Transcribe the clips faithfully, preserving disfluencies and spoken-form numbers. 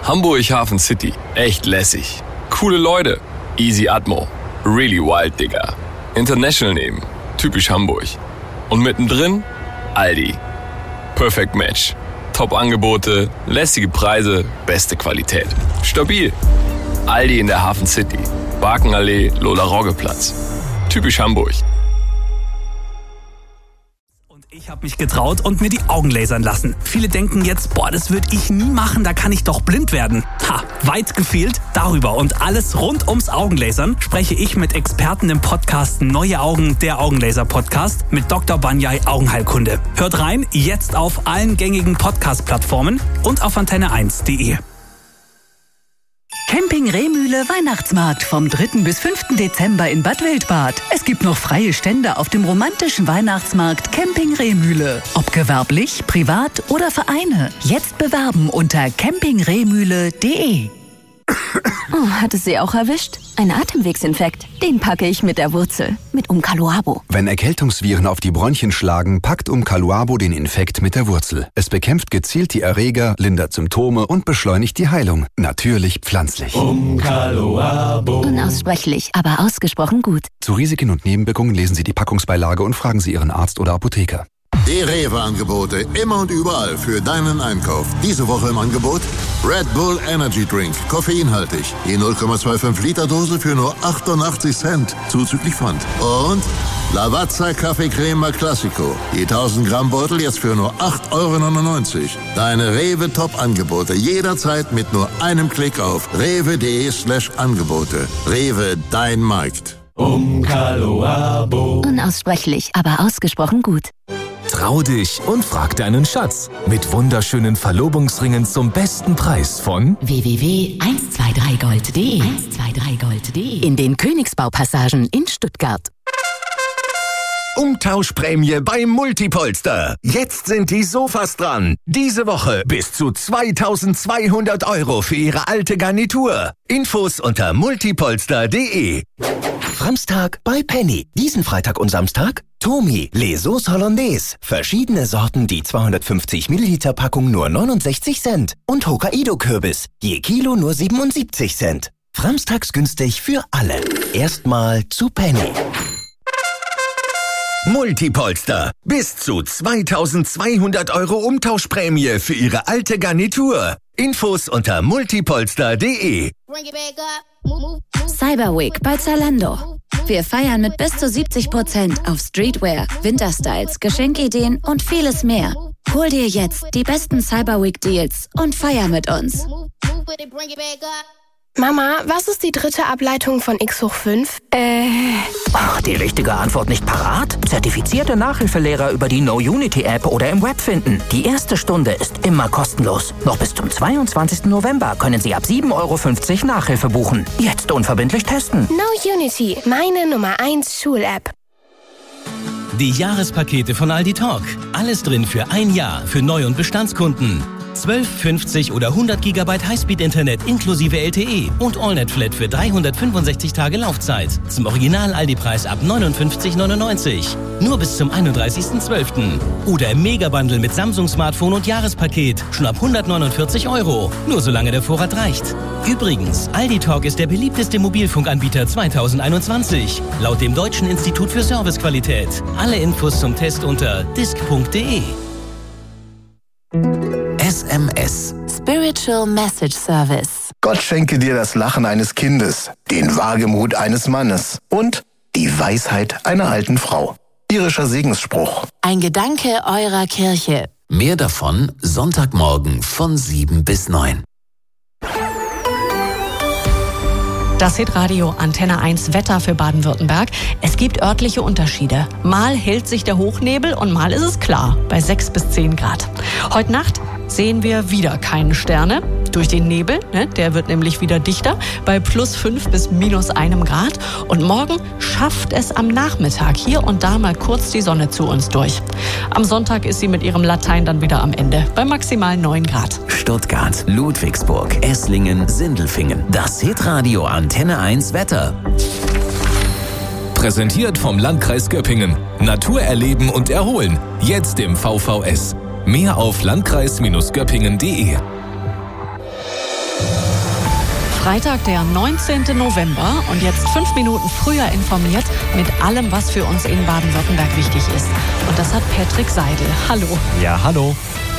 Hamburg Hafen City. Echt lässig. Coole Leute. Easy Atmo. Really wild, Digga. International eben. Typisch Hamburg. Und mittendrin Aldi. Perfect Match. Top-Angebote, lässige Preise, beste Qualität. Stabil. Aldi in der Hafen City. Barkenallee, Lola-Rogge-Platz. Typisch Hamburg. Ich habe mich getraut und mir die Augen lasern lassen. Viele denken jetzt, boah, das würde ich nie machen, da kann ich doch blind werden. Ha, weit gefehlt. Darüber und alles rund ums Augenlasern spreche ich mit Experten im Podcast Neue Augen, der Augenlaser-Podcast mit Doktor Banyai Augenheilkunde. Hört rein, jetzt auf allen gängigen Podcast-Plattformen und auf antenne eins punkt de. Camping Rehmühle Weihnachtsmarkt vom dritten bis fünften Dezember in Bad Wildbad. Es gibt noch freie Stände auf dem romantischen Weihnachtsmarkt Camping Rehmühle. Ob gewerblich, privat oder Vereine. Jetzt bewerben unter camping rehmühle punkt de. Oh, hat es Sie auch erwischt? Ein Atemwegsinfekt. Den packe ich mit der Wurzel. Mit Umcaluabo. Wenn Erkältungsviren auf die Bronchien schlagen, packt Umcaluabo den Infekt mit der Wurzel. Es bekämpft gezielt die Erreger, lindert Symptome und beschleunigt die Heilung. Natürlich pflanzlich. Umcaluabo. Unaussprechlich, aber ausgesprochen gut. Zu Risiken und Nebenwirkungen lesen Sie die Packungsbeilage und fragen Sie Ihren Arzt oder Apotheker. Die Rewe-Angebote immer und überall für deinen Einkauf. Diese Woche im Angebot Red Bull Energy Drink, koffeinhaltig. Die null Komma fünfundzwanzig Liter Dose für nur achtundachtzig Cent, zuzüglich Pfand. Und Lavazza Kaffeecrema Classico. Die tausend Gramm Beutel jetzt für nur acht Euro neunundneunzig. Deine Rewe-Top-Angebote jederzeit mit nur einem Klick auf rewe.de slash Angebote. Rewe, dein Markt. Umcaluabo. Unaussprechlich, aber ausgesprochen gut. Trau dich und frag deinen Schatz. Mit wunderschönen Verlobungsringen zum besten Preis von w w w punkt eins zwei drei gold punkt de eins zwei drei gold punkt de in den Königsbaupassagen in Stuttgart. Umtauschprämie bei Multipolster. Jetzt sind die Sofas dran. Diese Woche bis zu zweitausendzweihundert Euro für Ihre alte Garnitur. Infos unter multipolster punkt de. Samstag bei Penny. Diesen Freitag und Samstag Tomi, Les Sauces Hollandaise. Verschiedene Sorten, die zweihundertfünfzig Milliliter Packung nur neunundsechzig Cent. Und Hokkaido-Kürbis, je Kilo nur siebenundsiebzig Cent. Samstags günstig für alle. Erstmal zu Penny. Multipolster. Bis zu zweitausendzweihundert Euro Umtauschprämie für Ihre alte Garnitur. Infos unter multipolster punkt de. Cyber Week bei Zalando. Wir feiern mit bis zu siebzig Prozent auf Streetwear, Winterstyles, Geschenkideen und vieles mehr. Hol dir jetzt die besten Cyber Week Deals und feier mit uns. Mama, was ist die dritte Ableitung von x hoch fünf? Äh... Ach, die richtige Antwort nicht parat? Zertifizierte Nachhilfelehrer über die No-Unity-App oder im Web finden. Die erste Stunde ist immer kostenlos. Noch bis zum zweiundzwanzigsten November können Sie ab sieben Euro fünfzig Nachhilfe buchen. Jetzt unverbindlich testen. No-Unity, meine Nummer eins Schul-App. Die Jahrespakete von Aldi Talk. Alles drin für ein Jahr für Neu- und Bestandskunden. zwölf, fünfzig oder hundert Gigabyte Highspeed-Internet inklusive L T E und AllNet-Flat für dreihundertfünfundsechzig Tage Laufzeit. Zum Original-Aldi-Preis ab neunundfünfzig neunundneunzig. Nur bis zum einunddreißigsten zwölften. Oder im Mega-Bundle mit Samsung-Smartphone und Jahrespaket schon ab hundertneunundvierzig Euro. Nur solange der Vorrat reicht. Übrigens, Aldi Talk ist der beliebteste Mobilfunkanbieter zweitausendeinundzwanzig. Laut dem Deutschen Institut für Servicequalität. Alle Infos zum Test unter disk punkt de. S M S. Spiritual Message Service. Gott schenke dir das Lachen eines Kindes, den Wagemut eines Mannes und die Weisheit einer alten Frau. Irischer Segensspruch. Ein Gedanke eurer Kirche. Mehr davon Sonntagmorgen von sieben bis neun. Das Hitradio Antenne eins Wetter für Baden-Württemberg. Es gibt örtliche Unterschiede. Mal hält sich der Hochnebel und mal ist es klar, bei sechs bis zehn Grad. Heute Nacht sehen wir wieder keine Sterne durch den Nebel, ne? Der wird nämlich wieder dichter, bei plus fünf bis minus einem Grad. Und morgen schafft es am Nachmittag hier und da mal kurz die Sonne zu uns durch. Am Sonntag ist sie mit ihrem Latein dann wieder am Ende, bei maximal neun Grad. Stuttgart, Ludwigsburg, Esslingen, Sindelfingen. Das Hitradio Antenne eins Wetter. Präsentiert vom Landkreis Göppingen. Natur erleben und erholen. Jetzt im V V S. Mehr auf landkreis Bindestrich göppingen punkt de. Freitag, der neunzehnten November und jetzt fünf Minuten früher informiert mit allem, was für uns in Baden-Württemberg wichtig ist. Und das hat Patrick Seidel. Hallo. Ja, hallo.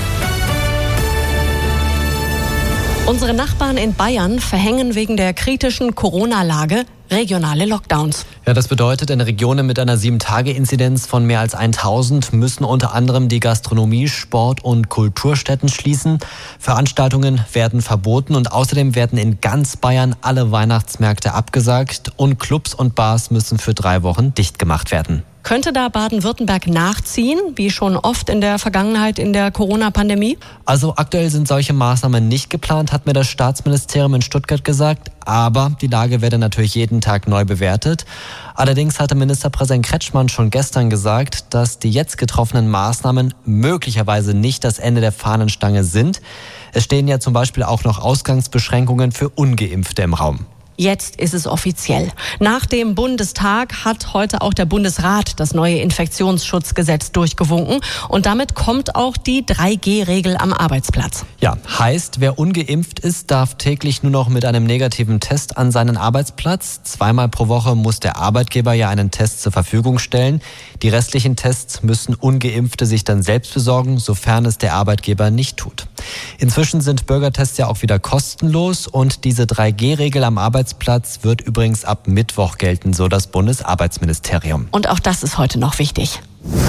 Unsere Nachbarn in Bayern verhängen wegen der kritischen Corona-Lage regionale Lockdowns. Ja, das bedeutet, in Regionen mit einer sieben Tage Inzidenz von mehr als tausend müssen unter anderem die Gastronomie, Sport- und Kulturstätten schließen. Veranstaltungen werden verboten und außerdem werden in ganz Bayern alle Weihnachtsmärkte abgesagt und Clubs und Bars müssen für drei Wochen dicht gemacht werden. Könnte da Baden-Württemberg nachziehen, wie schon oft in der Vergangenheit in der Corona-Pandemie? Also aktuell sind solche Maßnahmen nicht geplant, hat mir das Staatsministerium in Stuttgart gesagt. Aber die Lage werde natürlich jeden Tag neu bewertet. Allerdings hatte Ministerpräsident Kretschmann schon gestern gesagt, dass die jetzt getroffenen Maßnahmen möglicherweise nicht das Ende der Fahnenstange sind. Es stehen ja zum Beispiel auch noch Ausgangsbeschränkungen für Ungeimpfte im Raum. Jetzt ist es offiziell. Nach dem Bundestag hat heute auch der Bundesrat das neue Infektionsschutzgesetz durchgewunken. Und damit kommt auch die drei G Regel am Arbeitsplatz. Ja, heißt, wer ungeimpft ist, darf täglich nur noch mit einem negativen Test an seinen Arbeitsplatz. Zweimal pro Woche muss der Arbeitgeber ja einen Test zur Verfügung stellen. Die restlichen Tests müssen Ungeimpfte sich dann selbst besorgen, sofern es der Arbeitgeber nicht tut. Inzwischen sind Bürgertests ja auch wieder kostenlos und diese drei G Regel am Arbeitsplatz wird übrigens ab Mittwoch gelten, so das Bundesarbeitsministerium. Und auch das ist heute noch wichtig.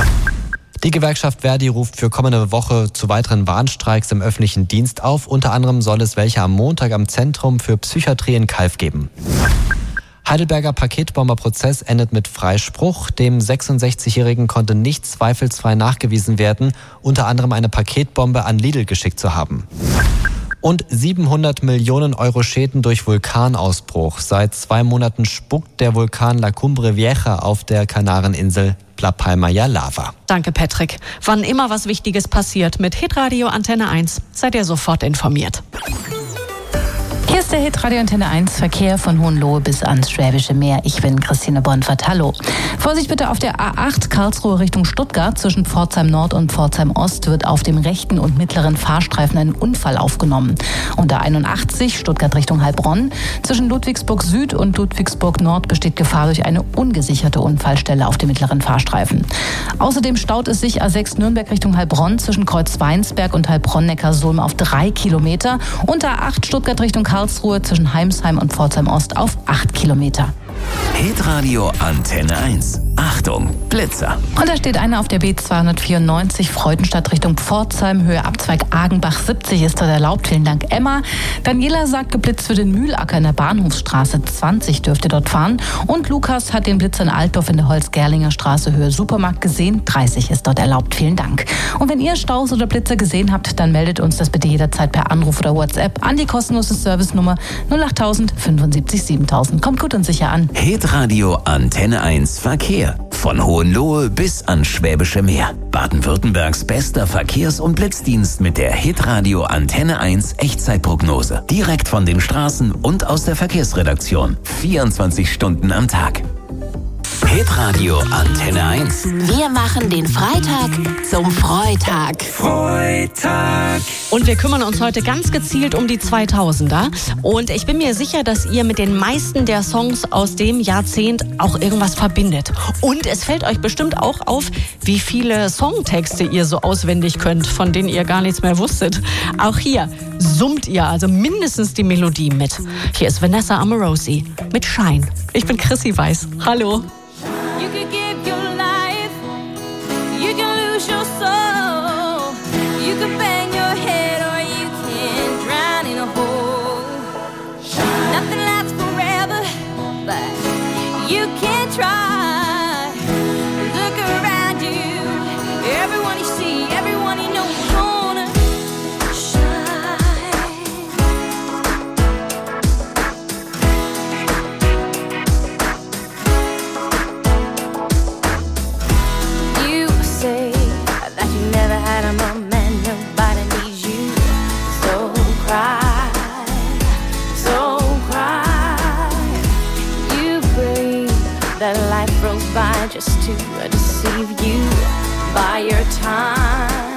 Die Gewerkschaft Verdi ruft für kommende Woche zu weiteren Warnstreiks im öffentlichen Dienst auf. Unter anderem soll es welche am Montag am Zentrum für Psychiatrie in Calw geben. Heidelberger Paketbomberprozess endet mit Freispruch. Dem sechsundsechzigjährigen konnte nicht zweifelsfrei nachgewiesen werden, unter anderem eine Paketbombe an Lidl geschickt zu haben. Und siebenhundert Millionen Euro Schäden durch Vulkanausbruch. Seit zwei Monaten spuckt der Vulkan La Cumbre Vieja auf der Kanareninsel La Palma ja Lava. Danke, Patrick. Wann immer was Wichtiges passiert, mit Hitradio Antenne eins seid ihr sofort informiert. Hier ist der Hitradio Antenne eins Verkehr von Hohenlohe bis ans Schwäbische Meer. Ich bin Christine Bonfert. Hallo. Vorsicht bitte auf der A acht Karlsruhe Richtung Stuttgart. Zwischen Pforzheim Nord und Pforzheim Ost wird auf dem rechten und mittleren Fahrstreifen ein Unfall aufgenommen. Und der einundachtzig Stuttgart Richtung Heilbronn. Zwischen Ludwigsburg Süd und Ludwigsburg Nord besteht Gefahr durch eine ungesicherte Unfallstelle auf dem mittleren Fahrstreifen. Außerdem staut es sich A sechs Nürnberg Richtung Heilbronn zwischen Kreuzweinsberg und Heilbronn-Neckarsulm auf drei Kilometer. Und A acht Stuttgart Richtung Karlsruhe zwischen Heimsheim und Pforzheim Ost auf acht Kilometer. Hitradio Antenne eins. Achtung, Blitzer. Und da steht einer auf der B zweihundertvierundneunzig Freudenstadt Richtung Pforzheim, Höhe Abzweig Agenbach siebzig ist dort erlaubt. Vielen Dank, Emma. Daniela sagt, geblitzt für den Mühlacker in der Bahnhofsstraße zwanzig dürft ihr dort fahren. Und Lukas hat den Blitzer in Altdorf in der Holz-Gerlinger Straße, Höhe Supermarkt gesehen. dreißig ist dort erlaubt. Vielen Dank. Und wenn ihr Staus oder Blitzer gesehen habt, dann meldet uns das bitte jederzeit per Anruf oder WhatsApp an die kostenlose Servicenummer null acht null null fünfundsiebzig siebentausend. Kommt gut und sicher an. Hitradio Antenne eins Verkehr. Von Hohenlohe bis ans Schwäbische Meer. Baden-Württembergs bester Verkehrs- und Blitzdienst mit der Hitradio Antenne eins Echtzeitprognose. Direkt von den Straßen und aus der Verkehrsredaktion. vierundzwanzig Stunden am Tag. Hitradio Antenne eins. Wir machen den Freitag zum Freitag. Freitag. Und wir kümmern uns heute ganz gezielt um die zweitausender. Und ich bin mir sicher, dass ihr mit den meisten der Songs aus dem Jahrzehnt auch irgendwas verbindet. Und es fällt euch bestimmt auch auf, wie viele Songtexte ihr so auswendig könnt, von denen ihr gar nichts mehr wusstet. Auch hier summt ihr also mindestens die Melodie mit. Hier ist Vanessa Amorosi mit Shine. Ich bin Chrissy Weiß. Hallo. You could give your life, you can lose your soul, you could bang your head or you can drown in a hole. Nothing lasts forever, but you can try. Look around you, everyone you see, everyone you know is gonna that life rolls by just to deceive you by your time.